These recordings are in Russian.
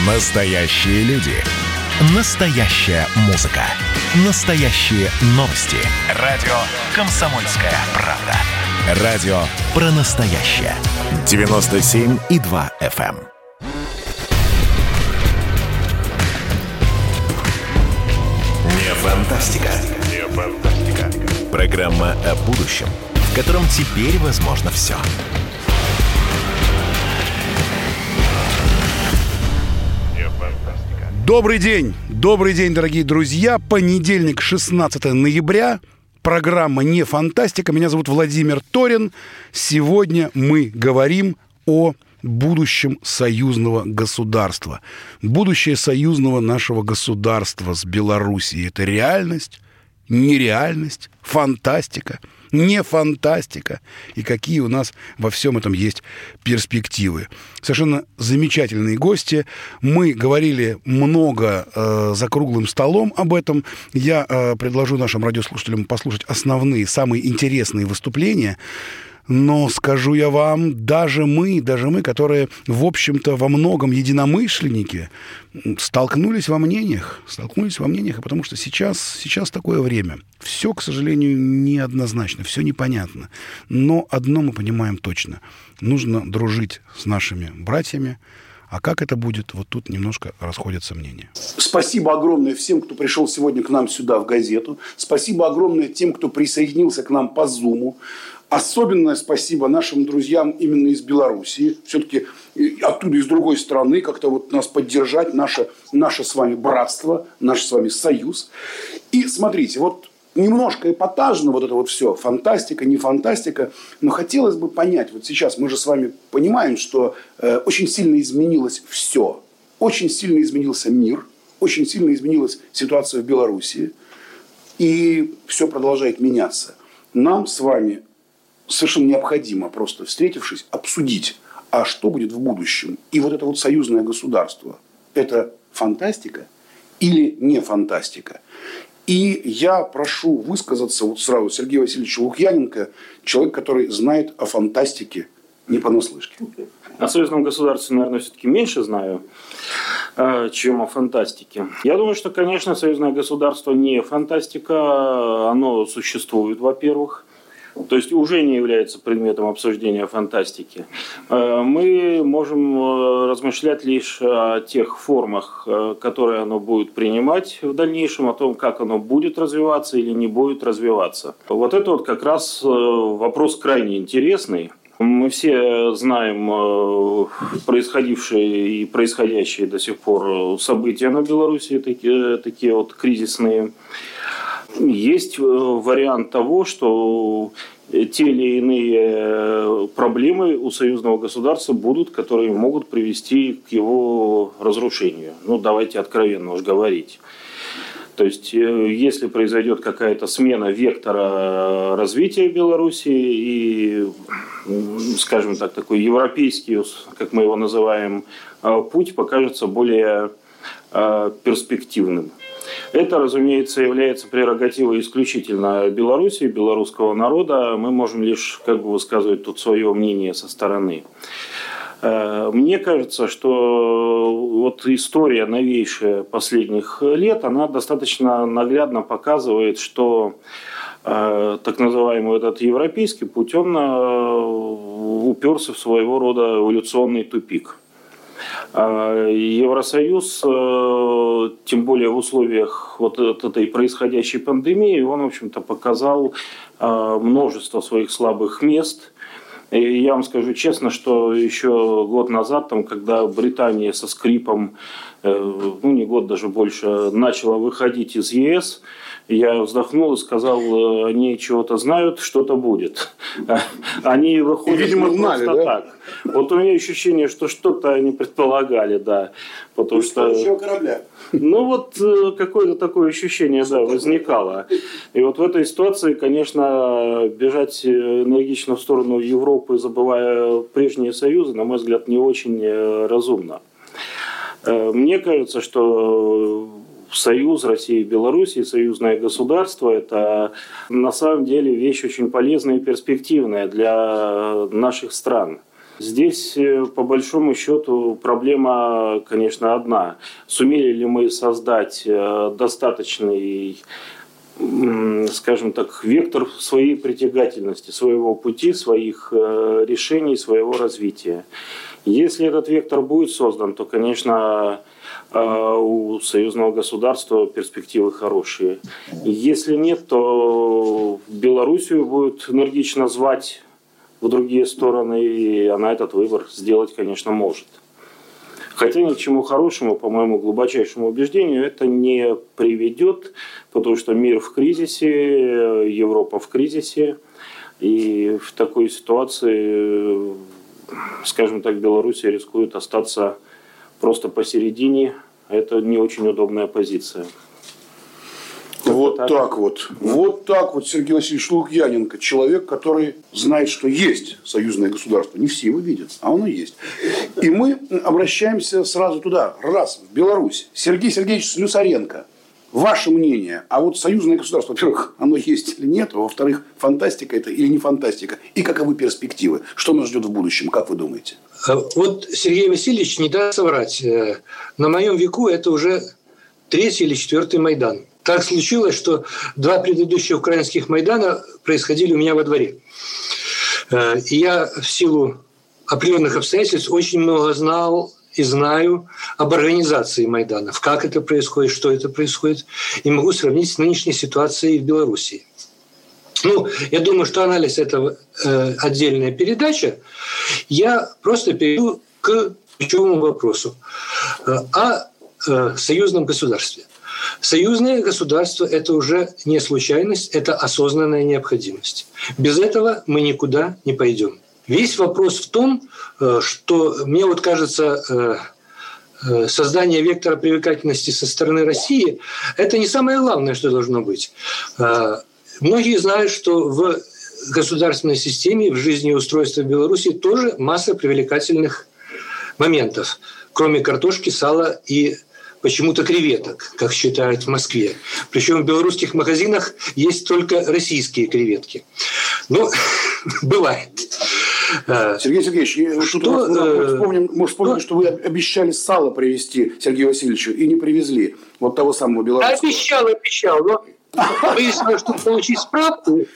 Настоящие люди. Настоящая музыка. Настоящие новости. Радио «Комсомольская правда». Радио про настоящее. 97,2 FM. Не фантастика. Не фантастика. Программа о будущем, в котором теперь возможно все. Добрый день, дорогие друзья. Понедельник, 16 ноября. Программа «Не фантастика». Меня зовут Владимир Торин. Сегодня мы говорим о будущем союзного государства. Будущее союзного нашего государства с Белоруссией. Это реальность, нереальность, фантастика, не фантастика. И какие у нас во всем этом есть перспективы. Совершенно замечательные гости. Мы говорили много за круглым столом об этом. Я предложу нашим радиослушателям послушать основные, самые интересные выступления. Но скажу я вам, даже мы, которые, в общем-то, во многом единомышленники, столкнулись во мнениях, и потому что сейчас такое время. Все, к сожалению, неоднозначно, все непонятно. Но одно мы понимаем точно. Нужно дружить с нашими братьями. А как это будет, вот тут немножко расходятся мнения. Спасибо огромное всем, кто пришел сегодня к нам сюда в газету. Спасибо огромное тем, кто присоединился к нам по Зуму. Особенное спасибо нашим друзьям именно из Белоруссии. Все-таки оттуда, из другой страны, как-то вот нас поддержать, наше с вами братство, наш с вами союз. И смотрите, вот немножко эпатажно вот это вот все, фантастика, не фантастика, но хотелось бы понять, вот сейчас мы же с вами понимаем, что очень сильно изменилось все. Очень сильно изменился мир, очень сильно изменилась ситуация в Белоруссии, и все продолжает меняться. Нам с вами совершенно необходимо, просто встретившись, обсудить, а что будет в будущем. И вот это вот союзное государство, это фантастика или не фантастика? И я прошу высказаться вот сразу Сергея Васильевича Лукьяненко, человек, который знает о фантастике не понаслышке. О союзном государстве, наверное, все-таки меньше знаю, чем о фантастике. Я думаю, что, конечно, союзное государство не фантастика. Оно существует, во-первых. То есть уже не является предметом обсуждения фантастики. Мы можем размышлять лишь о тех формах, которые оно будет принимать в дальнейшем, о том, как оно будет развиваться или не будет развиваться. Вот это вот как раз вопрос крайне интересный. Мы все знаем происходившие и происходящие до сих пор события на Беларуси, такие вот кризисные. Есть вариант того, что те или иные проблемы у союзного государства будут, которые могут привести к его разрушению. Ну, давайте откровенно уж говорить. То есть, если произойдет какая-то смена вектора развития Беларуси и, скажем так, такой европейский, как мы его называем, путь покажется более перспективным. Это, разумеется, является прерогативой исключительно Беларуси, белорусского народа. Мы можем лишь высказывать тут свое мнение со стороны. Мне кажется, что вот история новейшая последних лет, она достаточно наглядно показывает, что так называемый этот европейский путь, он уперся в своего рода эволюционный тупик. Евросоюз, тем более в условиях вот этой происходящей пандемии, он, в общем-то, показал множество своих слабых мест. И я вам скажу честно, что еще год назад, когда Британия со скрипом, не год, даже больше, начала выходить из ЕС, я вздохнул и сказал, они чего-то знают, что-то будет. Они выходят, видимо, знали, да? Так. Вот у меня ощущение, что что-то они предполагали, да. Потому что корабля. Какое-то такое ощущение, да, возникало. И вот в этой ситуации, конечно, бежать энергично в сторону Европы, забывая прежние союзы, на мой взгляд, не очень разумно. Мне кажется, что союз России и Беларуси, союзное государство – это на самом деле вещь очень полезная и перспективная для наших стран. Здесь, по большому счету, проблема, конечно, одна. Сумели ли мы создать достаточный, скажем так, вектор своей притягательности, своего пути, своих решений, своего развития? Если этот вектор будет создан, то, конечно, у союзного государства перспективы хорошие. Если нет, то Белоруссию будут энергично звать в другие стороны, и она этот выбор сделать, конечно, может. Хотя ни к чему хорошему, по моему глубочайшему убеждению, это не приведет, потому что мир в кризисе, Европа в кризисе, и в такой ситуации, скажем так, Белоруссия рискует остаться просто посередине. Это не очень удобная позиция. Вот так вот. Вот так вот Сергей Васильевич Лукьяненко. Человек, который знает, что есть союзное государство. Не все его видят, а оно есть. И мы обращаемся сразу туда. Раз, в Беларусь. Сергей Сергеевич Слюсаренко. Ваше мнение. А вот союзное государство, во-первых, оно есть или нет? А во-вторых, фантастика это или не фантастика? И каковы перспективы? Что нас ждет в будущем? Как вы думаете? Вот Сергей Васильевич не даст соврать. На моем веку это уже 3-й или 4-й Майдан. Так случилось, что 2 предыдущих украинских Майдана происходили у меня во дворе. И я в силу определенных обстоятельств очень много знал и знаю об организации Майданов, как это происходит, что это происходит, и могу сравнить с нынешней ситуацией в Белоруссии. Ну, я думаю, что анализ – это отдельная передача. Я просто перейду к ключевому вопросу о союзном государстве. Союзное государство – это уже не случайность, это осознанная необходимость. Без этого мы никуда не пойдем. Весь вопрос в том, что мне вот кажется, создание вектора привлекательности со стороны России – это не самое главное, что должно быть. Многие знают, что в государственной системе, в жизнеустройстве Беларуси тоже масса привлекательных моментов, кроме картошки, сала и почему-то креветок, как считают в Москве. Причем в белорусских магазинах есть только российские креветки. Ну, бывает. Сергей Сергеевич, мы вспомним, что вы обещали сало привезти Сергею Васильевичу и не привезли вот того самого белорусского. Обещал, но выяснилось, что получить справку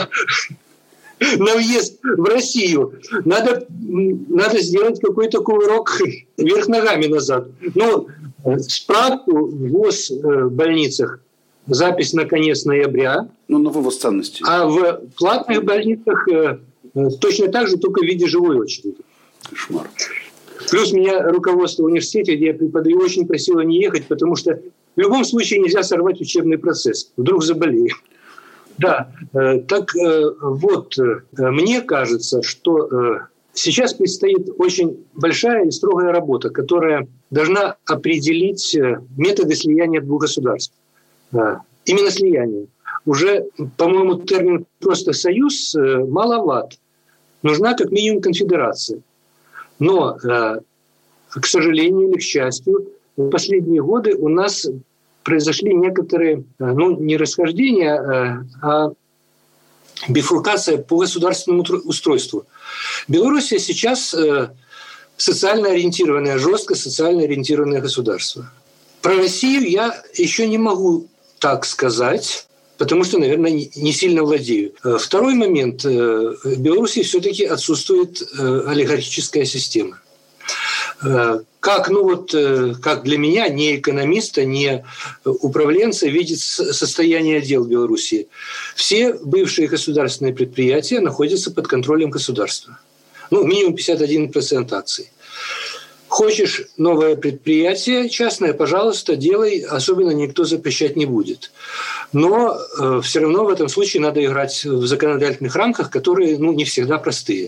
на въезд в Россию надо сделать какой-то кувырок вверх ногами назад. Ну, справку в ВОЗ больницах запись на конец ноября. Ну, на вывоз ценностей. А в платных больницах точно так же, только в виде живой очереди. Кошмар. Плюс меня руководство университета, где я преподаю, очень просило не ехать, потому что в любом случае нельзя сорвать учебный процесс. Вдруг заболею. Да, так вот, мне кажется, что сейчас предстоит очень большая и строгая работа, которая должна определить методы слияния двух государств. Именно слияние. Уже, по-моему, термин просто «союз» маловат. Нужна как минимум конфедерация. Но, к сожалению или к счастью, в последние годы у нас произошли некоторые, не расхождения, а бифуркация по государственному устройству. Белоруссия сейчас социально ориентированное, жестко социально ориентированное государство. Про Россию я еще не могу так сказать, потому что, наверное, не сильно владею. Второй момент. В Беларуси все-таки отсутствует олигархическая система. Как для меня, не экономиста, не управленца, видит состояние дел в Беларуси. Все бывшие государственные предприятия находятся под контролем государства. Минимум 51% акций. Хочешь новое предприятие частное, пожалуйста, делай, особенно никто запрещать не будет. Но все равно в этом случае надо играть в законодательных рамках, которые не всегда простые.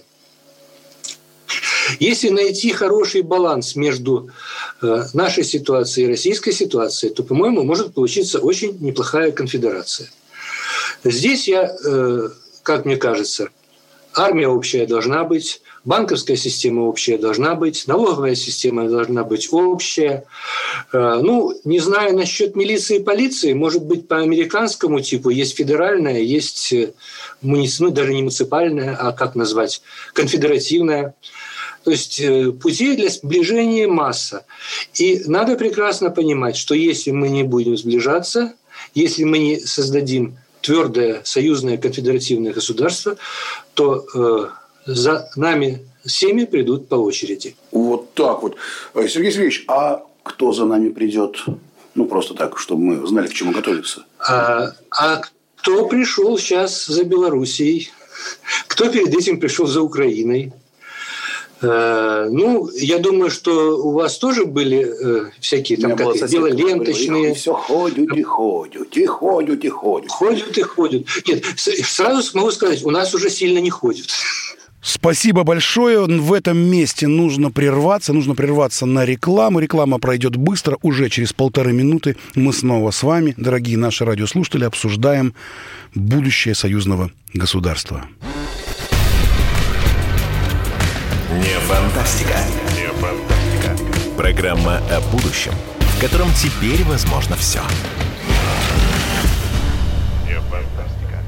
Если найти хороший баланс между нашей ситуацией и российской ситуацией, то, по-моему, может получиться очень неплохая конфедерация. Здесь как мне кажется, армия общая должна быть, банковская система общая должна быть, налоговая система должна быть общая. Не знаю насчет милиции и полиции, может быть, по американскому типу есть федеральная, есть даже не муниципальная, а как назвать, конфедеративная. То есть путей для сближения масса. И надо прекрасно понимать, что если мы не будем сближаться, если мы не создадим твердое союзное конфедеративное государство, то за нами всеми придут по очереди. Вот так вот. Сергей Сергеевич, а кто за нами придет? Ну, просто так, чтобы мы знали, к чему готовиться. А кто пришел сейчас за Белоруссией? Кто перед этим пришел за Украиной? Ну, я думаю, что у вас тоже были всякие там дела ленточные. Все ходят и ходят, и ходят, и ходят. Ходят и ходят. Нет, сразу могу сказать, у нас уже сильно не ходят. Спасибо большое. В этом месте нужно прерваться на рекламу. Реклама пройдет быстро. Уже через 1,5 минуты мы снова с вами, дорогие наши радиослушатели, обсуждаем будущее союзного государства. Не фантастика. Не фантастика. Программа о будущем, в котором теперь возможно все. Не фантастика.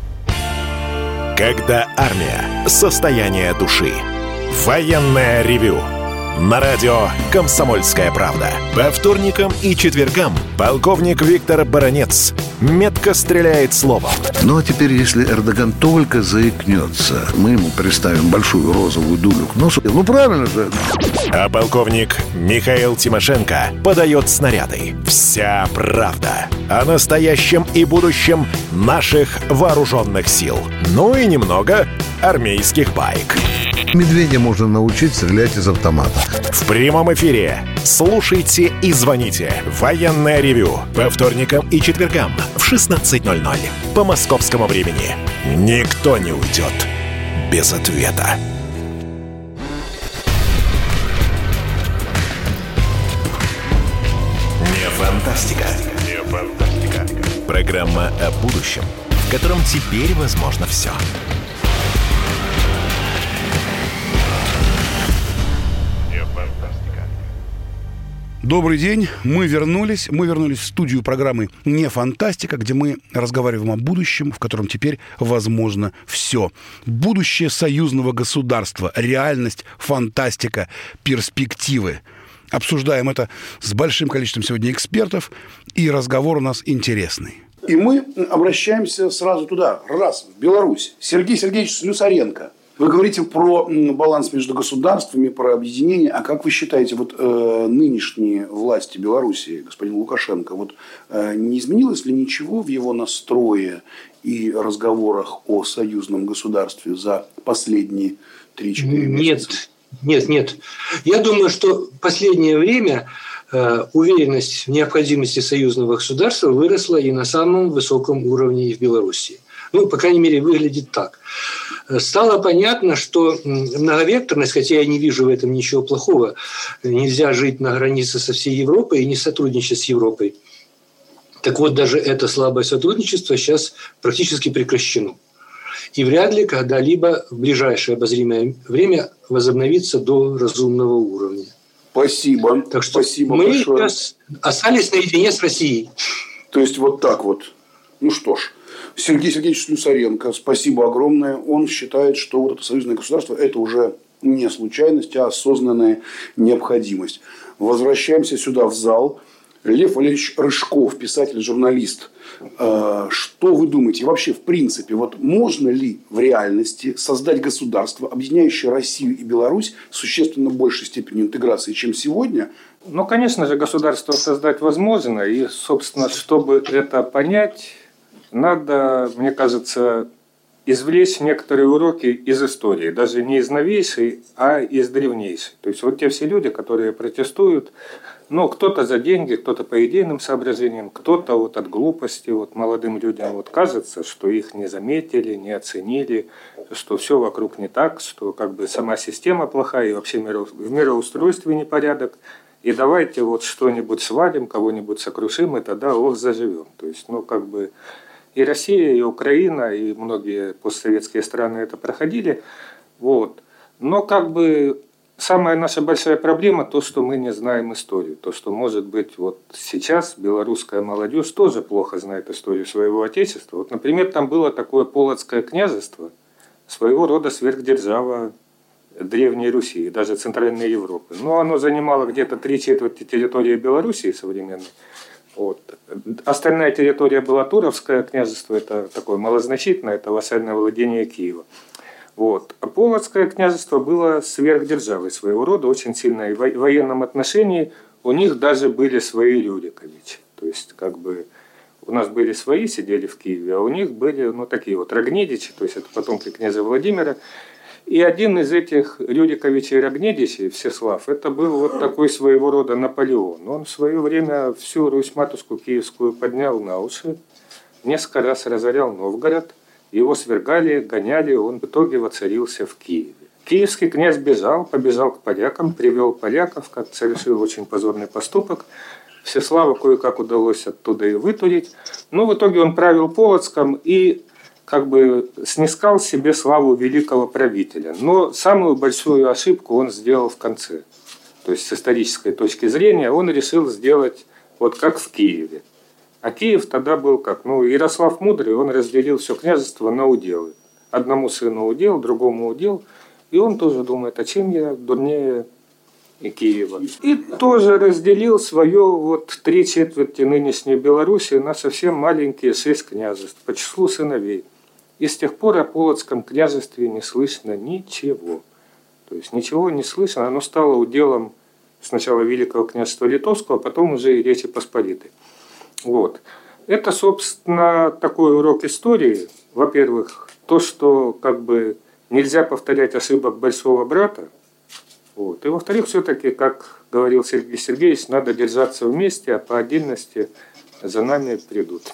Когда армия. Состояние души. Военное ревю. На радио «Комсомольская правда». По вторникам и четвергам полковник Виктор Баранец метко стреляет словом. Ну, а теперь, если Эрдоган только заикнется, мы ему приставим большую розовую дулю к носу. Ну, правильно же. А полковник Михаил Тимошенко подает снаряды. Вся правда о настоящем и будущем наших вооруженных сил. Ну и немного армейских баек. Медведя можно научить стрелять из автомата. В прямом эфире слушайте и звоните. Военное ревю по вторникам и четвергам в 16:00 по московскому времени. Никто не уйдет без ответа. Не фантастика. Не фантастика. Программа о будущем, в котором теперь возможно все. Добрый день, мы вернулись в студию программы «Не фантастика», где мы разговариваем о будущем, в котором теперь возможно все. Будущее союзного государства, реальность, фантастика, перспективы. Обсуждаем это с большим количеством сегодня экспертов, и разговор у нас интересный. И мы обращаемся сразу туда, в Беларусь. Сергей Сергеевич Слюсаренко. Вы говорите про баланс между государствами, про объединение. А как вы считаете, вот нынешние власти Белоруссии, господин Лукашенко, вот не изменилось ли ничего в его настрое и разговорах о союзном государстве за последние 3-4 месяца? Нет. Я думаю, что в последнее время уверенность в необходимости союзного государства выросла и на самом высоком уровне в Беларуси. Ну, по крайней мере, выглядит так. Стало понятно, что многовекторность, хотя я не вижу в этом ничего плохого, нельзя жить на границе со всей Европой и не сотрудничать с Европой. Так вот, даже это слабое сотрудничество сейчас практически прекращено. И вряд ли когда-либо в ближайшее обозримое время возобновится до разумного уровня. Спасибо. Так что Спасибо мы большое. сейчас остались наедине с Россией. То есть, вот так вот. Ну что ж. Сергей Сергеевич Слюсаренко, спасибо огромное. Он считает, что вот это союзное государство – это уже не случайность, а осознанная необходимость. Возвращаемся сюда, в зал. Лев Валерьевич Рыжков, писатель, журналист. Что вы думаете? И вообще, в принципе, вот можно ли в реальности создать государство, объединяющее Россию и Беларусь с существенно большей степенью интеграции, чем сегодня? Ну, конечно же, государство создать возможно. И, собственно, чтобы это понять, надо, мне кажется, извлечь некоторые уроки из истории. Даже не из новейшей, а из древнейшей. То есть, вот те все люди, которые протестуют, ну, кто-то за деньги, кто-то по идейным соображениям, кто-то вот от глупости, вот молодым людям вот кажется, что их не заметили, не оценили, что все вокруг не так, что как бы сама система плохая и вообще в мироустройстве непорядок. И давайте вот что-нибудь свалим, кого-нибудь сокрушим, и тогда заживем. То есть, ну, как бы и Россия, и Украина, и многие постсоветские страны это проходили. Вот. Но как бы самая наша большая проблема то, что мы не знаем историю. То, что, может быть, вот сейчас белорусская молодежь тоже плохо знает историю своего отечества. Вот, например, там было такое Полоцкое княжество, своего рода сверхдержава Древней Руси и даже Центральной Европы. Но оно занимало где-то 3/4 территории Белоруссии современной. Вот. Остальная территория была Туровское княжество, это такое малозначительное, это вассальное владение Киева. Вот. А Полоцкое княжество было сверхдержавой своего рода, очень сильной. В военном отношении у них даже были свои Рюриковичи. То есть, как бы, у нас были свои, сидели в Киеве, а у них были, ну, такие вот Рогнедичи, то есть, это потомки князя Владимира. И один из этих Рюриковичей Рогнедичей, Всеслав, это был вот такой своего рода Наполеон. Он в свое время всю Русь-матушку киевскую поднял на уши, несколько раз разорял Новгород, его свергали, гоняли, он в итоге воцарился в Киеве. Киевский князь побежал к полякам, привел поляков, как совершил очень позорный поступок. Всеславу кое-как удалось оттуда и вытурить. Но в итоге он правил Полоцком и как бы снискал себе славу великого правителя. Но самую большую ошибку он сделал в конце. То есть с исторической точки зрения он решил сделать вот как в Киеве. А Киев тогда был как? Ну, Ярослав Мудрый, он разделил все княжество на уделы. Одному сыну удел, другому удел. И он тоже думает, а чем я дурнее Киева? И тоже разделил свое вот 3/4 нынешней Белоруссии на совсем маленькие 6 княжеств по числу сыновей. И с тех пор о Полоцком княжестве не слышно ничего. То есть ничего не слышно, оно стало уделом сначала Великого княжества Литовского, а потом уже и Речи Посполитой. Вот. Это, собственно, такой урок истории. Во-первых, то, что как бы нельзя повторять ошибок большого брата. Вот. И во-вторых, все-таки, как говорил Сергей Сергеевич, надо держаться вместе, а по отдельности за нами придут.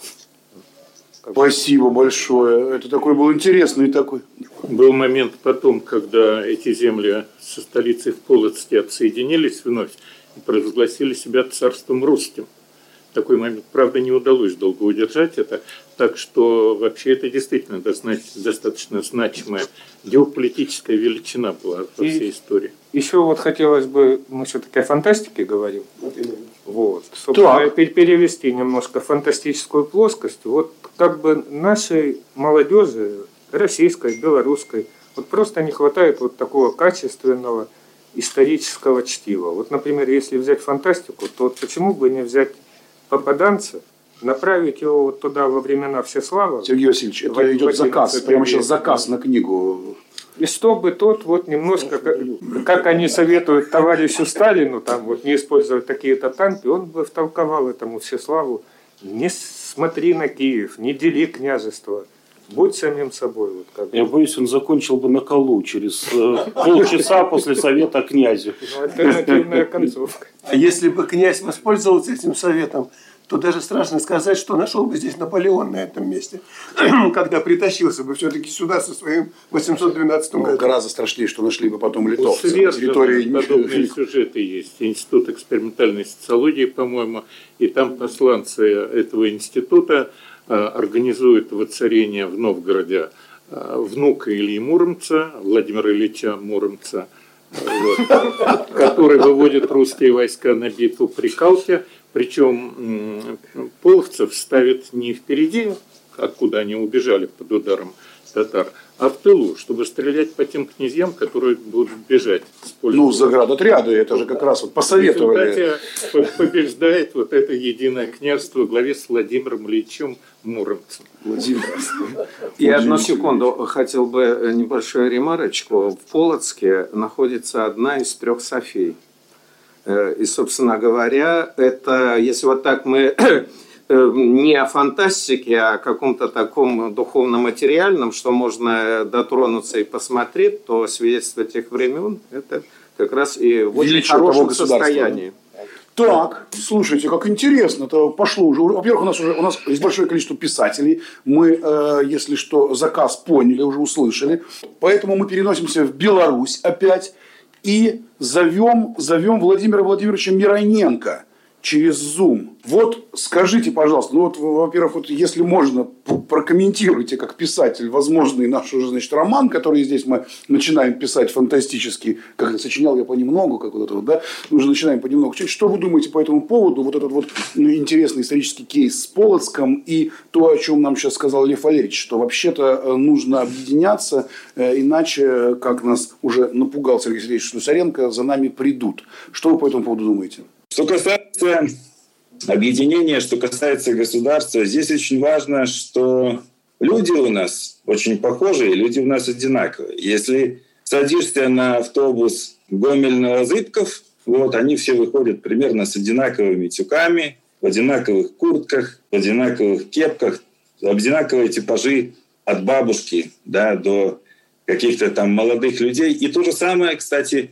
Спасибо большое. Это такой был интересный такой. Был момент потом, когда эти земли со столицей в Полоцке отсоединились вновь и провозгласили себя царством русским. Такой момент, правда, не удалось долго удержать это. Так что вообще это действительно достаточно значимая геополитическая величина была во всей истории. Еще вот хотелось бы, мы все-таки о фантастике говорим. Вот. Собственно, перевести немножко фантастическую плоскость. Вот как бы нашей молодежи, российской, белорусской, вот просто не хватает вот такого качественного исторического чтива. Вот, например, если взять фантастику, то вот почему бы не взять Попаданца, направить его вот туда во времена Всеслава. Сергей Васильевич, это идет заказ, прямо сейчас заказ на книгу. И чтобы тот вот немножко, как они советуют товарищу Сталину, там вот не использовать такие-то танки, он бы втолковал этому Всеславу: не смотри на Киев, не дели княжество, будь самим собой. Вот как. Я боюсь, он закончил бы на колу через полчаса после совета князю. Альтернативная концовка. А если бы князь воспользовался этим советом, то даже страшно сказать, что нашел бы здесь Наполеон на этом месте, когда притащился бы все-таки сюда со своим 812 годом. Гораздо страшнее, что нашли бы потом литовцы. На территории подобные сюжеты есть. Институт экспериментальной социологии, по-моему, и там посланцы этого института организуют воцарение в Новгороде внука Ильи Муромца, Владимира Ильича Муромца, вот, который выводит русские войска на битву при Калке. Причем половцев ставят не впереди, откуда они убежали под ударом татар, а в тылу, чтобы стрелять по тем князьям, которые будут бежать. Ну, заградотряды, это же как раз вот посоветовали. В результате побеждает вот это единое княжество во главе с Владимиром Ильичем Муромцем. И одну секунду, хотел бы небольшую ремарочку. В Полоцке находится одна из 3 Софий. И, собственно говоря, это, если вот так мы не о фантастике, а о каком-то таком духовно-материальном, что можно дотронуться и посмотреть, то свидетельство тех времен – это как раз и в очень хорошем состоянии. Так, слушайте, как интересно, это пошло уже. Во-первых, у нас есть большое количество писателей. Мы, если что, заказ поняли, уже услышали. Поэтому мы переносимся в Беларусь опять и зовем Владимира Владимировича Мироненко. через Zoom. Вот скажите, пожалуйста, ну вот, во-первых, вот, если можно, прокомментируйте как писатель возможный наш уже, значит, роман, который здесь мы начинаем писать фантастически, как сочинял я понемногу, как вот это вот, да, мы уже начинаем понемногу. Что вы думаете по этому поводу, вот этот вот интересный исторический кейс с Полоцком и то, о чем нам сейчас сказал Лев Валерьевич, что вообще-то нужно объединяться, иначе, как нас уже напугал Сергей Сергеевич Слюсаренко, за нами придут. Что вы по этому поводу думаете? Что касается объединения, что касается государства, здесь очень важно, что люди у нас очень похожие, люди у нас одинаковые. Если садишься на автобус Гомель-Новозыбков, вот, они все выходят примерно с одинаковыми тюками, в одинаковых куртках, в одинаковых кепках, одинаковые типажи от бабушки, да, до каких-то там молодых людей. И то же самое, кстати,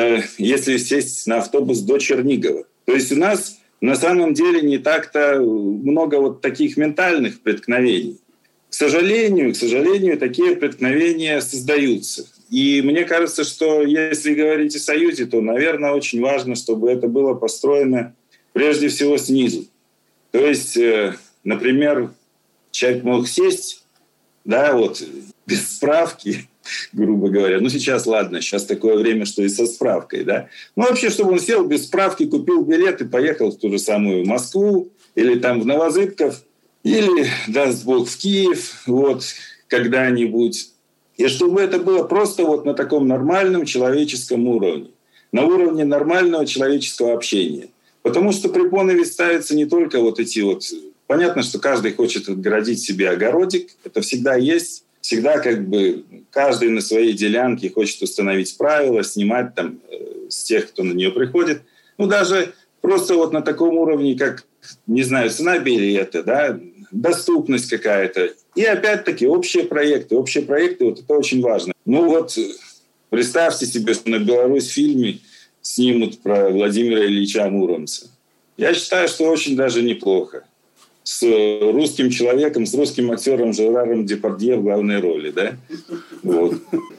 если сесть на автобус до Чернигова. То есть у нас на самом деле не так-то много вот таких ментальных преткновений. К сожалению, такие преткновения создаются. И мне кажется, что если говорить о союзе, то, наверное, очень важно, чтобы это было построено прежде всего снизу. То есть, например, человек мог сесть, да, вот, без справки, грубо говоря. Ну, сейчас, ладно, сейчас такое время, что и со справкой, да. Ну, вообще, чтобы он сел без справки, купил билет и поехал в ту же самую Москву или там в Новозыбков, или, даст Бог, в Киев, вот, когда-нибудь. И чтобы это было просто вот на таком нормальном человеческом уровне, на уровне нормального человеческого общения. Потому что препоны ведь ставятся не только вот эти вот... Понятно, что каждый хочет отгородить себе огородик, это всегда есть. Всегда как бы каждый на своей делянке хочет установить правила, снимать там с тех, кто на нее приходит. Ну, даже просто вот на таком уровне, как, не знаю, цена билета, да, доступность какая-то. И опять-таки общие проекты, вот это очень важно. Ну вот представьте себе, что на Беларусь-фильме снимут про Владимира Ильича Муромца. Я считаю, что очень даже неплохо. С русским человеком, с русским актером Жераром Депардье в главной роли, да? Вот.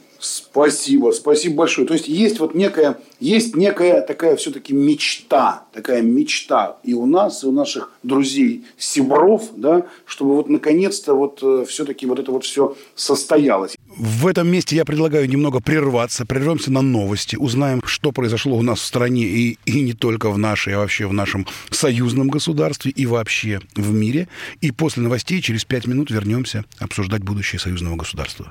Спасибо большое. То есть есть вот некая такая все-таки мечта и у нас, и у наших друзей Сибров, да, чтобы вот наконец-то вот все-таки вот это вот все состоялось. В этом месте я предлагаю немного прервемся на новости, узнаем, что произошло у нас в стране и не только в нашей, а вообще в нашем союзном государстве и вообще в мире. И после новостей через 5 минут вернемся обсуждать будущее союзного государства.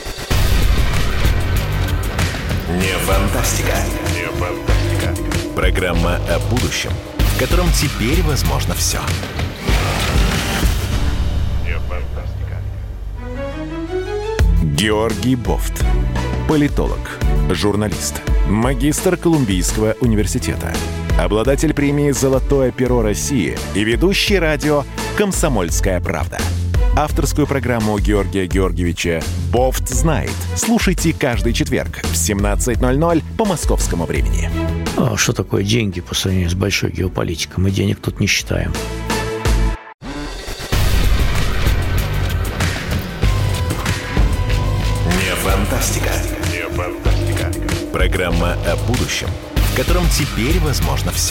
Не фантастика. Программа о будущем, в котором теперь возможно все. Георгий Бофт. Политолог, журналист, магистр Колумбийского университета, обладатель премии «Золотое перо России» и ведущий радио «Комсомольская правда». Авторскую программу Георгия Георгиевича «Бофт знает». Слушайте каждый четверг в 17:00 по московскому времени. А что такое деньги по сравнению с большой геополитикой? Мы денег тут не считаем. Не фантастика. Программа о будущем, в котором теперь возможно все.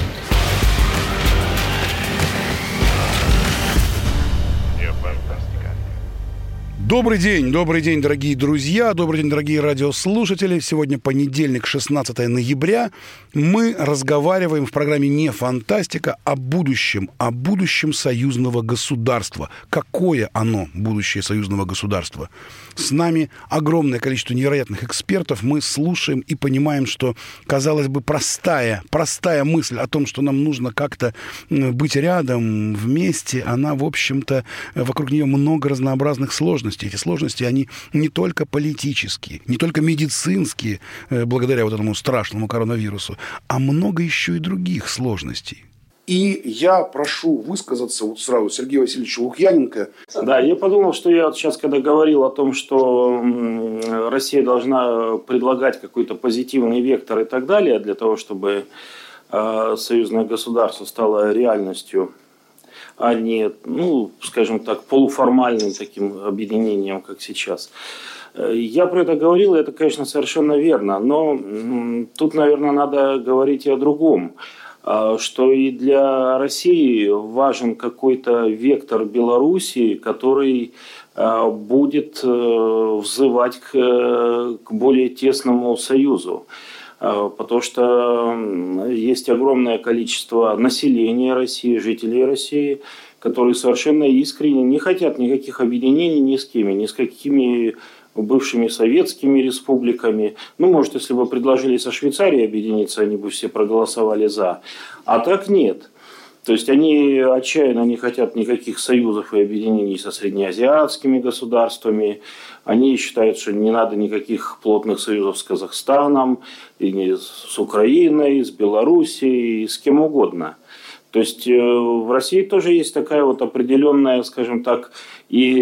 Добрый день, дорогие друзья, добрый день, дорогие радиослушатели. Сегодня понедельник, 16 ноября. Мы разговариваем в программе «Не фантастика» о будущем союзного государства. Какое оно, будущее союзного государства? С нами огромное количество невероятных экспертов. Мы слушаем и понимаем, что, казалось бы, простая мысль о том, что нам нужно как-то быть рядом, вместе, она, в общем-то, вокруг нее много разнообразных сложностей. Эти сложности, они не только политические, не только медицинские, благодаря вот этому страшному коронавирусу, а много еще и других сложностей. И я прошу высказаться вот сразу Сергея Васильевича Лукьяненко. Да, я подумал, что я вот сейчас, когда говорил о том, что Россия должна предлагать какой-то позитивный вектор и так далее, для того, чтобы союзное государство стало реальностью, а не, скажем так, полуформальным таким объединением, как сейчас. Я про это говорил, и это, конечно, совершенно верно. Но тут, наверное, надо говорить и о другом. что и для России важен какой-то вектор Белоруссии, который будет взывать к более тесному союзу. Потому что есть огромное количество населения России, жителей России, которые совершенно искренне не хотят никаких объединений ни с кем, ни с какими бывшими советскими республиками. Ну, может, если бы предложили со Швейцарией объединиться, они бы все проголосовали за. А так нет. То есть они отчаянно не хотят никаких союзов и объединений со среднеазиатскими государствами. Они считают, что не надо никаких плотных союзов с Казахстаном, и с Украиной, с Белоруссией, с кем угодно. То есть в России тоже есть такая вот определенная, скажем так, и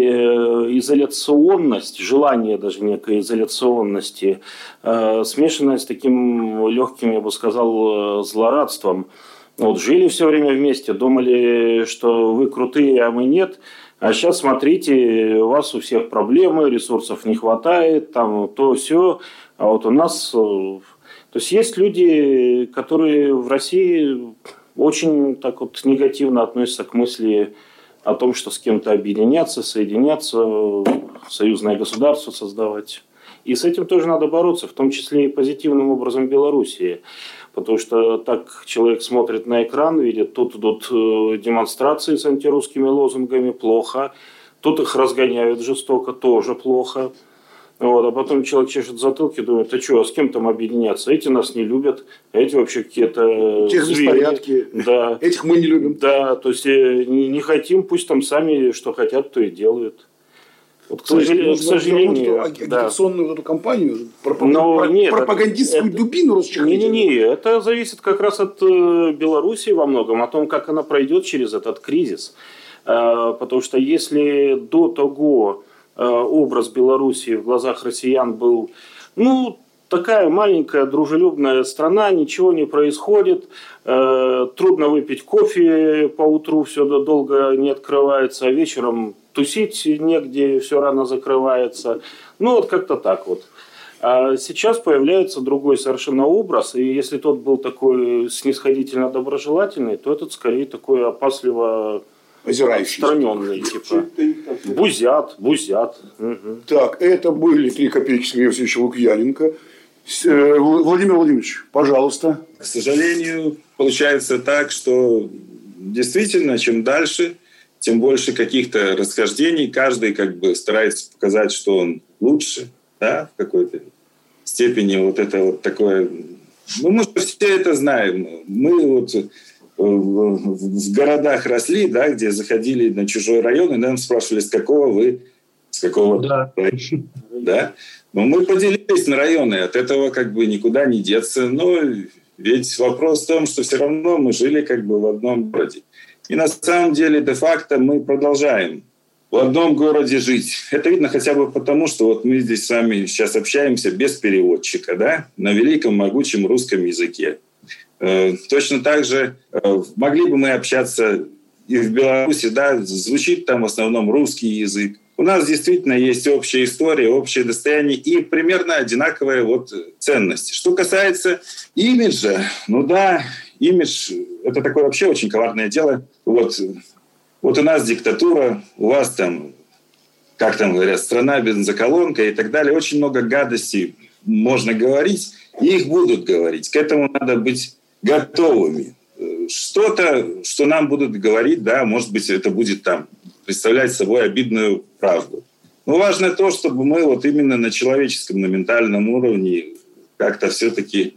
изоляционность, желание даже некой изоляционности, смешанное с таким легким, я бы сказал, злорадством. Вот жили все время вместе, думали, что вы крутые, а мы нет. А сейчас смотрите, у вас у всех проблемы, ресурсов не хватает, там то, сё. А вот у нас... То есть люди, которые в России очень так вот негативно относятся к мысли о том, что с кем-то объединяться, соединяться, союзное государство создавать. И с этим тоже надо бороться, в том числе и позитивным образом Белоруссии. Потому что так человек смотрит на экран, видит, тут идут демонстрации с антирусскими лозунгами, плохо. Тут их разгоняют жестоко, тоже плохо. Вот, а потом человек чешет затылки, думает, а что, а с кем там объединяться? Эти нас не любят, а эти вообще какие-то тех беспорядки, да. Этих мы не любим. Да, то есть не хотим, пусть там сами что хотят, то и делают. Вот, к сожалению, агитационную вот эту кампанию, нет, пропагандистскую дубину расчехлить. Не, это зависит как раз от Белоруссии во многом, о том, как она пройдет через этот кризис. Потому что если до того образ Белоруссии в глазах россиян был, такая маленькая дружелюбная страна, ничего не происходит, трудно выпить кофе по утру, все долго не открывается, а вечером тусить негде, все рано закрывается. Вот как-то так вот. А сейчас появляется другой совершенно образ, и если тот был такой снисходительно доброжелательный, то этот скорее такой опасливо отстраненный, типа бузят. Угу. Так, это были 3 копейки Сергея Васильевича Лукьяненко. Владимир Владимирович, пожалуйста. К сожалению, получается так, что действительно, чем дальше, тем больше каких-то расхождений. Каждый старается показать, что он лучше, да, в какой-то степени вот это вот такое. Мы все это знаем. Мы в городах росли, да, где заходили на чужой район, и нам спрашивали, с какого района. Да? Но мы поделились на районы, от этого никуда не деться. Но ведь вопрос в том, что все равно мы жили в одном городе. И на самом деле, де-факто, мы продолжаем в одном городе жить. Это видно хотя бы потому, что мы здесь с вами сейчас общаемся без переводчика, да, на великом, могучем русском языке. Точно так же могли бы мы общаться и в Беларуси, да, звучит там в основном русский язык. У нас действительно есть общая история, общее достояние и примерно одинаковые ценности. Что касается имиджа, имидж – это такое вообще очень коварное дело. Вот у нас диктатура, у вас там, как там говорят, страна бензоколонка и так далее. Очень много гадостей можно говорить, и их будут говорить. К этому надо быть готовыми. Что-то, что нам будут говорить, да, может быть, это будет представлять собой обидную правду. Но важно то, чтобы мы именно на человеческом, на ментальном уровне как-то все-таки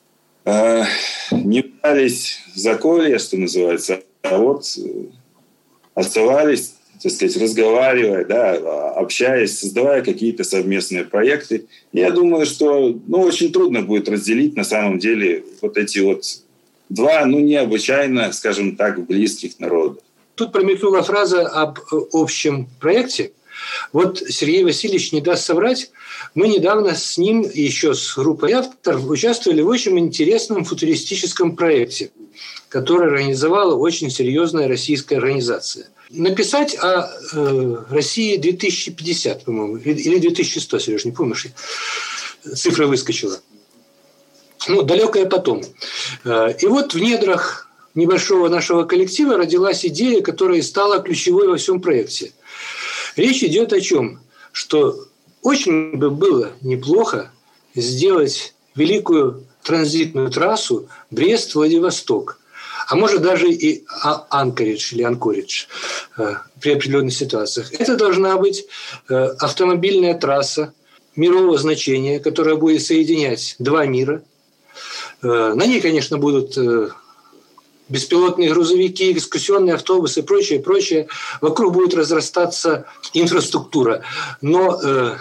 не пытались в заколье, что называется, а оставались, так сказать, разговаривая, да, общаясь, создавая какие-то совместные проекты. Я думаю, что очень трудно будет разделить на самом деле эти два, необычайно, скажем так, близких народа. Тут промелькнула фраза об общем проекте. Сергей Васильевич не даст соврать. Мы недавно с ним, еще с группой авторов, участвовали в очень интересном футуристическом проекте, который организовала очень серьезная российская организация. Написать о России 2050, по-моему, или 2100, Сереж, не помнишь? Цифра выскочила. далекое потом. И вот в недрах небольшого нашего коллектива родилась идея, которая стала ключевой во всем проекте. Речь идет о чем? Что очень бы было неплохо сделать великую транзитную трассу Брест-Владивосток, а может даже и Анкоридж или Анкоридж при определенных ситуациях. Это должна быть автомобильная трасса мирового значения, которая будет соединять два мира. На ней, конечно, будут беспилотные грузовики, экскурсионные автобусы и прочее, прочее. Вокруг будет разрастаться инфраструктура. Но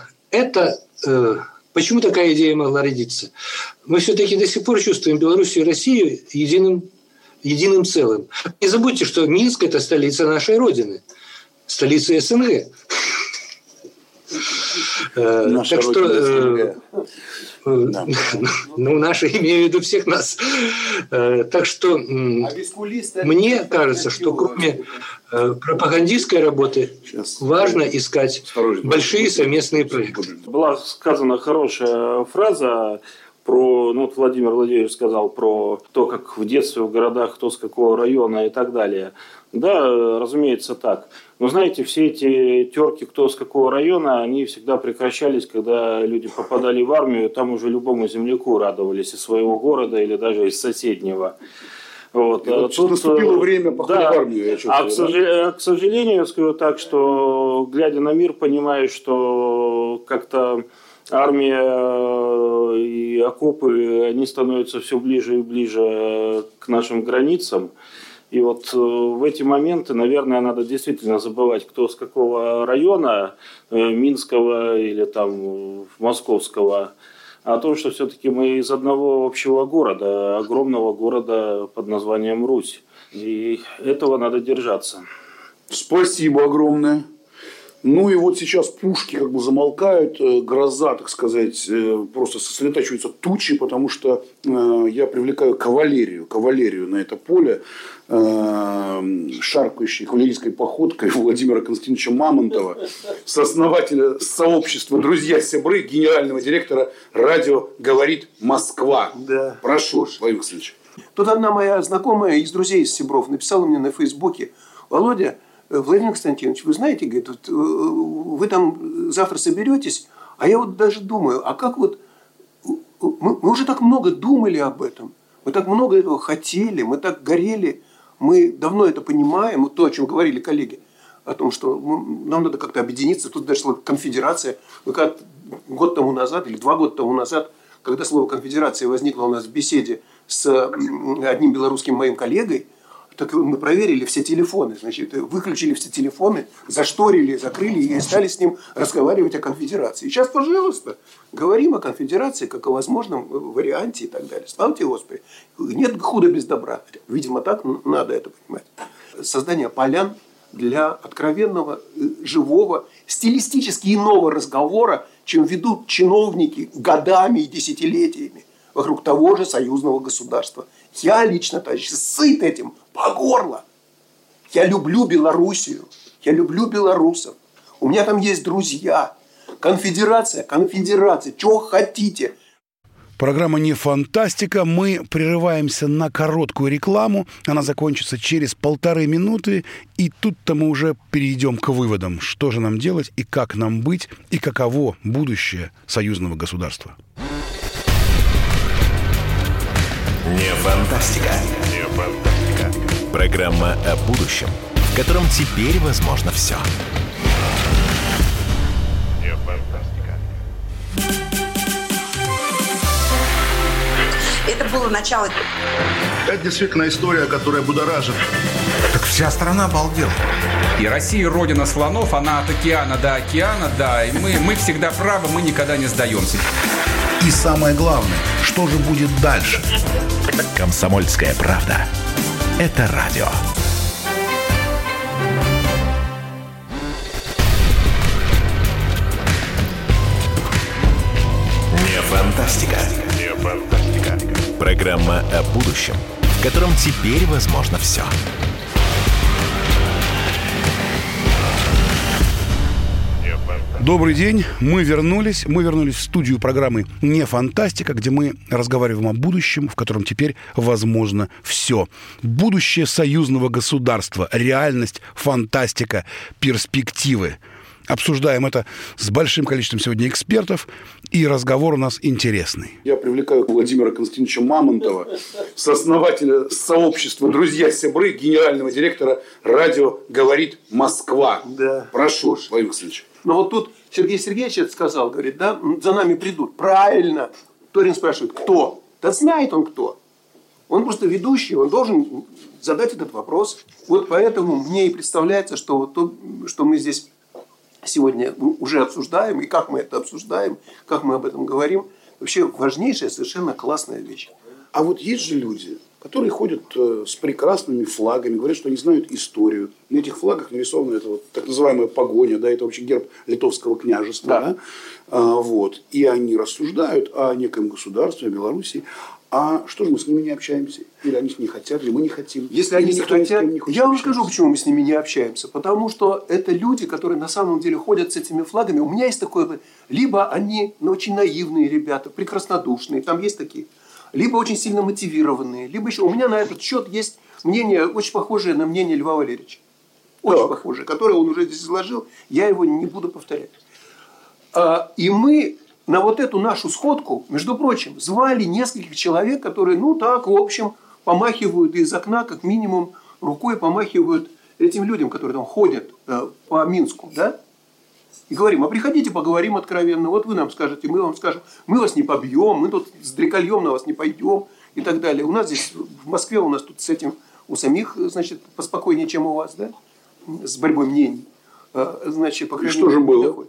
почему такая идея могла родиться? Мы все-таки до сих пор чувствуем Белоруссию и Россию единым целым. Не забудьте, что Минск – это столица нашей Родины, столица СНГ. Так что, наши, имею в виду всех нас. Так что мне кажется, что кроме пропагандистской работы важно искать большие совместные проекты. Была сказана хорошая фраза про, Владимир Владимирович сказал про то, как в детстве в городах, кто с какого района и так далее. Да, разумеется, так. Но знаете, все эти терки, кто с какого района, они всегда прекращались, когда люди попадали в армию, там уже любому земляку радовались из своего города или даже из соседнего. Вот. Тут наступило время похода в армию. Я чувствую, к сожалению, я скажу так, что глядя на мир, понимаешь, что как-то армия и окопы, они становятся все ближе и ближе к нашим границам. И вот в эти моменты, наверное, надо действительно забывать, кто с какого района, Минского или там Московского, а о том, что все-таки мы из одного общего города, огромного города под названием Русь. И этого надо держаться. Спасибо огромное. Ну и вот сейчас пушки как бы замолкают, гроза, так сказать, просто сосредотачиваются тучи, потому что я привлекаю кавалерию на это поле, шаркающей кавалерийской походкой Владимира Константиновича Мамонтова, сооснователя сообщества «Друзья-сябры», генерального директора радио «Говорит Москва». Да. Прошу, Владимир Константинович. Тут одна моя знакомая из друзей из Сябров написала мне на Фейсбуке: Володя, Владимир Константинович, вы знаете, говорит, вот вы там завтра соберетесь, а я вот даже думаю, а как вот мы уже так много думали об этом, мы так много этого хотели, мы так горели, мы давно это понимаем, вот то, о чем говорили коллеги, о том, что нам надо как-то объединиться, тут даже слово конфедерация, мы как год тому назад или 2 года тому назад, когда слово конфедерация возникло у нас в беседе с одним белорусским моим коллегой, так мы проверили все телефоны, значит, выключили все телефоны, зашторили, закрыли и стали с ним разговаривать о конфедерации. И сейчас, пожалуйста, говорим о конфедерации как о возможном варианте и так далее. Слава тебе, Господи. Нет худа без добра. Видимо, так надо это понимать. Создание полян для откровенного, живого, стилистически иного разговора, чем ведут чиновники годами и десятилетиями вокруг того же союзного государства. Я лично, товарищи, сыт этим по горло. Я люблю Белоруссию. Я люблю белорусов. У меня там есть друзья. Конфедерация. Чего хотите? Программа «Не фантастика». Мы прерываемся на короткую рекламу. Она закончится через 1,5 минуты. И тут-то мы уже перейдем к выводам, что же нам делать и как нам быть, и каково будущее союзного государства. Не фантастика. Не фантастика. Программа о будущем, в котором теперь возможно все. Не фантастика. Это было начало. Это действительно история, которая будоражит. Так вся страна обалдела. И Россия родина слонов, она от океана до океана, да. И мы всегда правы, мы никогда не сдаемся. И самое главное, что же будет дальше? «Комсомольская правда». Это радио. Не фантастика. Не фантастика. Программа о будущем, в котором теперь возможно все. Добрый день, мы вернулись в студию программы «Не фантастика», где мы разговариваем о будущем, в котором теперь возможно все. Будущее союзного государства, реальность, фантастика, перспективы. Обсуждаем это с большим количеством сегодня экспертов, и разговор у нас интересный. Я привлекаю Владимира Константиновича Мамонтова, сооснователя сообщества «Друзья-сябры», генерального директора радио «Говорит Москва». Да. Прошу, Владимир Константинович. Но вот тут Сергей Сергеевич это сказал, говорит, да, за нами придут. Правильно. Торин спрашивает, кто? Да знает он кто. Он просто ведущий, он должен задать этот вопрос. Вот поэтому мне и представляется, что вот то, что мы здесь сегодня уже обсуждаем, и как мы это обсуждаем, как мы об этом говорим, вообще важнейшая, совершенно классная вещь. А вот есть же люди, которые ходят с прекрасными флагами, говорят, что они знают историю. На этих флагах нарисована эта вот так называемая погоня, да, это вообще герб Литовского княжества. Да. Вот. И они рассуждают о неком государстве, о Белоруссии. А что же мы с ними не общаемся? Или они не хотят, или мы не хотим? Если они не хотят, я вам скажу, почему мы с ними не общаемся. Потому что это люди, которые на самом деле ходят с этими флагами. У меня есть такое, либо они очень наивные ребята, прекраснодушные, там есть такие, либо очень сильно мотивированные, либо еще... У меня на этот счет есть мнение, очень похожее на мнение Льва Валерьевича. Очень похожее, которое он уже здесь изложил. Я его не буду повторять. И мы... На вот эту нашу сходку, между прочим, звали нескольких человек, которые, ну так, в общем, помахивают из окна, как минимум, рукой помахивают этим людям, которые там ходят по Минску, да? И говорим, а приходите, поговорим откровенно. Вот вы нам скажете, мы вам скажем, мы вас не побьем, мы тут с дрекольем на вас не пойдем и так далее. У нас здесь, в Москве, у нас тут с этим, у самих, значит, поспокойнее, чем у вас, да? С борьбой мнений. Значит, по крайней мере, что же было?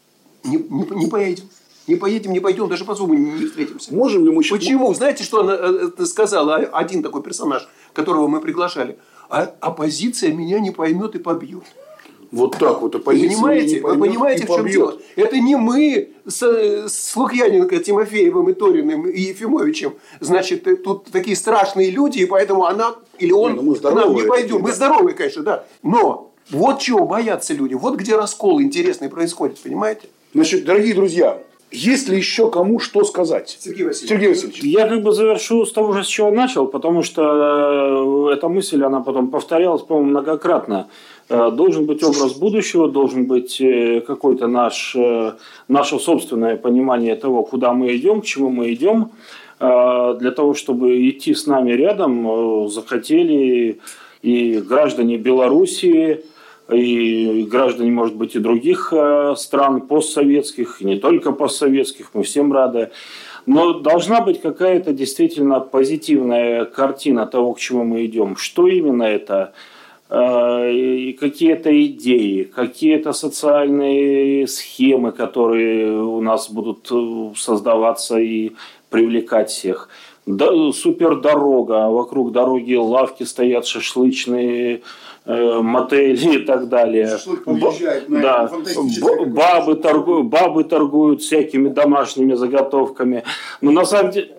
Не поедем. Не поедем, не пойдем, даже по зубу не встретимся. Можем ли мы... Почему? Знаете, что она сказала? Один такой персонаж, которого мы приглашали. Оппозиция меня не поймет и побьет. Вот так вот оппозиция. Понимаете? Вы понимаете, в чем дело? Это не мы с Лукьяненко, Тимофеевым и Ториным и Ефимовичем. Значит, тут такие страшные люди, и поэтому она или он к нам не пойдем. Мы здоровые, конечно, да. Но вот чего боятся люди. Вот где раскол интересный происходит, понимаете? Значит, дорогие друзья, есть ли еще кому что сказать? Сергей Васильевич. Я как бы завершу с того же, с чего начал, потому что эта мысль, она потом повторялась, по-моему, многократно. Должен быть образ будущего, должен быть какое-то наше собственное понимание того, куда мы идем, к чему мы идем. Для того, чтобы идти с нами рядом, захотели и граждане Белоруссии, и граждане, может быть, и других стран постсоветских, и не только постсоветских, мы всем рады. Но должна быть какая-то действительно позитивная картина того, к чему мы идем. Что именно это? Какие-то идеи, какие-то социальные схемы, которые у нас будут создаваться и привлекать всех. Супердорога, вокруг дороги лавки стоят шашлычные, мотели и так далее. Да. Бабы торгуют всякими домашними заготовками. Но на самом деле...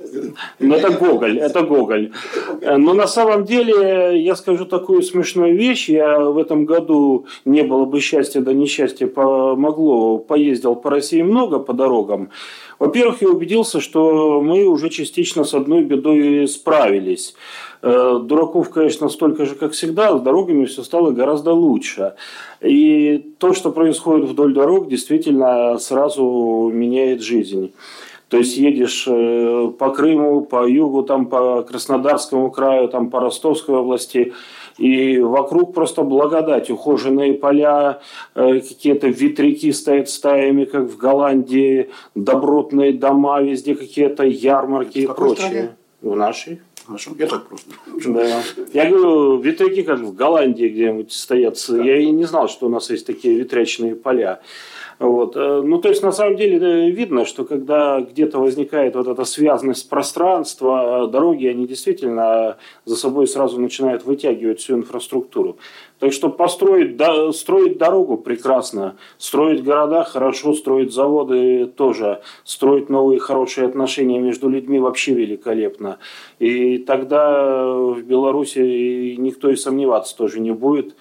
Это Гоголь. Но на самом деле, я скажу такую смешную вещь. Я в этом году, не было бы счастья, да несчастье помогло, поездил по России много по дорогам. Во-первых, я убедился, что мы уже частично с одной бедой справились. Дураков, конечно, столько же, как всегда, с дорогами все стало гораздо лучше. И то, что происходит вдоль дорог, действительно сразу меняет жизнь. То есть едешь по Крыму, по югу, там, по Краснодарскому краю, там, по Ростовской области, и вокруг просто благодать. Ухоженные поля, какие-то ветряки стоят стаями, как в Голландии, добротные дома, везде какие-то ярмарки и прочее. В нашей. Хорошо, я так просто. Да. Я говорю, ветряки как в Голландии где-нибудь стоят. Я и не знал, что у нас есть такие ветрячные поля. Вот. Ну, то есть, на самом деле, видно, что когда где-то возникает вот эта связанность пространства, дороги, они действительно за собой сразу начинают вытягивать всю инфраструктуру. Так что строить дорогу прекрасно, строить города хорошо, строить заводы тоже, строить новые хорошие отношения между людьми вообще великолепно. И тогда в Беларуси никто и сомневаться тоже не будет.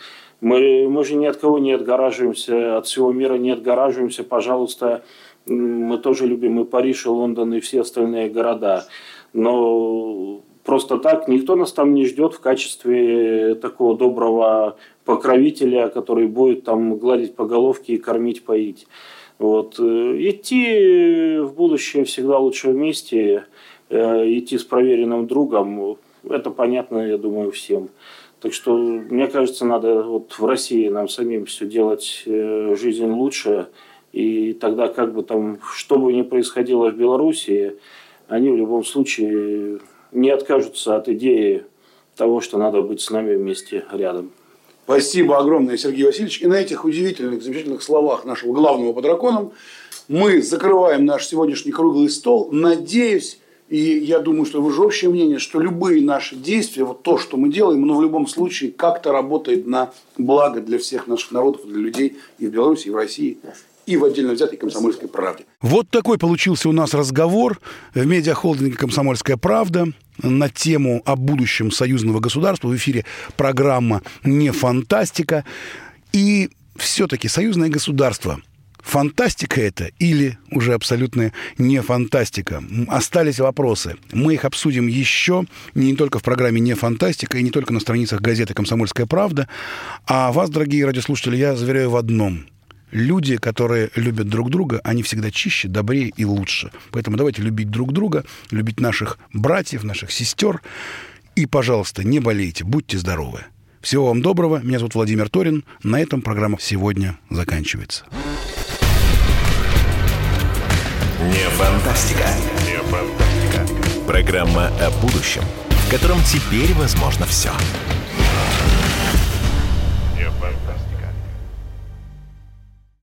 Мы же ни от кого не отгораживаемся, от всего мира не отгораживаемся. Пожалуйста, мы тоже любим и Париж, и Лондон, и все остальные города. Но просто так никто нас там не ждет в качестве такого доброго покровителя, который будет там гладить по головке и кормить, поить. Вот. Идти в будущее всегда лучше вместе, идти с проверенным другом, это понятно, я думаю, всем. Так что, мне кажется, надо вот в России нам самим все делать, жизнь лучше, и тогда как бы там, что бы ни происходило в Белоруссии, они в любом случае не откажутся от идеи того, что надо быть с нами вместе рядом. Спасибо огромное, Сергей Васильевич. И на этих удивительных, замечательных словах нашего главного по драконам мы закрываем наш сегодняшний круглый стол. Надеюсь, и я думаю, что вы же общее мнение, что любые наши действия, вот то, что мы делаем, в любом случае как-то работает на благо для всех наших народов, для людей и в Беларуси, и в России, и в отдельно взятой «Комсомольской правде». Вот такой получился у нас разговор в медиахолдинге «Комсомольская правда» на тему о будущем союзного государства. В эфире программа «Не фантастика». И все-таки союзное государство – фантастика это или уже абсолютно не фантастика? Остались вопросы. Мы их обсудим еще не только в программе «Не фантастика» и не только на страницах газеты «Комсомольская правда». А вас, дорогие радиослушатели, я заверяю в одном. Люди, которые любят друг друга, они всегда чище, добрее и лучше. Поэтому давайте любить друг друга, любить наших братьев, наших сестер. И, пожалуйста, не болейте, будьте здоровы. Всего вам доброго. Меня зовут Владимир Торин. На этом программа сегодня заканчивается. Не фантастика. Не фантастика. Программа о будущем, в котором теперь возможно все. Не фантастика.